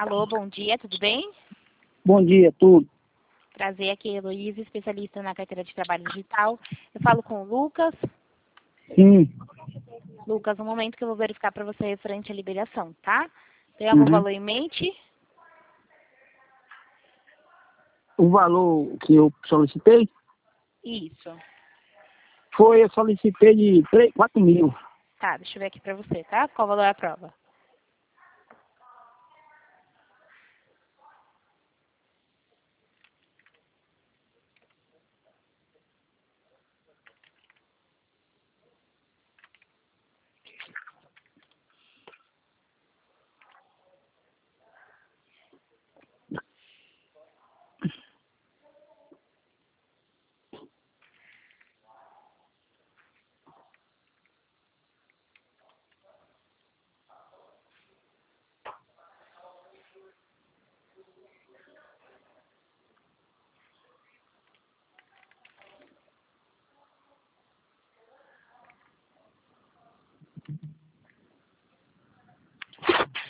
Alô, bom dia, tudo bem? Bom dia, tudo. Prazer, aqui é Heloísa, especialista na carteira de trabalho digital. Eu falo com o Lucas. Sim. Lucas, um momento que eu vou verificar para você referente à liberação, tá? Tem algum valor em mente? O valor que eu solicitei Isso. eu solicitei de 4 mil. Tá, deixa eu ver aqui para você, tá? Qual valor é a prova?